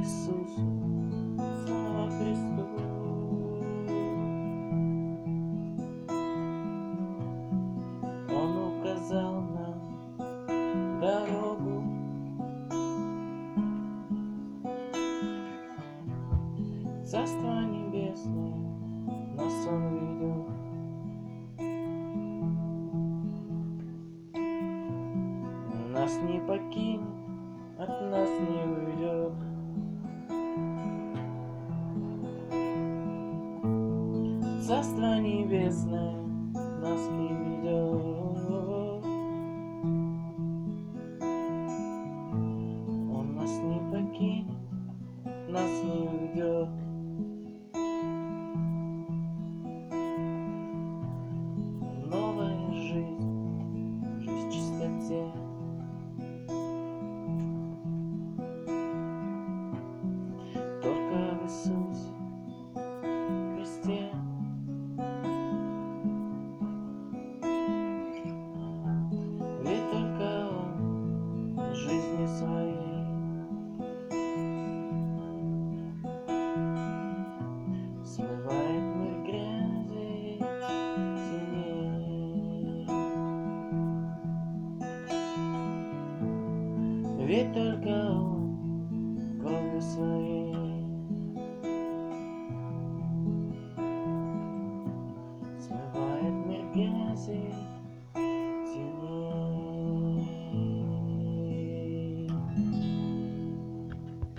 Иисусу, слава Христу. Он указал нам дорогу, Царство Небесное нас Он ведет. Нас не покинет, от нас не уйдет. Царство Небесное нас приведет. Он нас не покинет, нас не уйдет. Новая жизнь, жизнь в чистоте. Только в Иисусе Христе. Ведь только Он в жизни своей смывает мир грязи теней. Ведь только Он кровью своей смывает мир грязи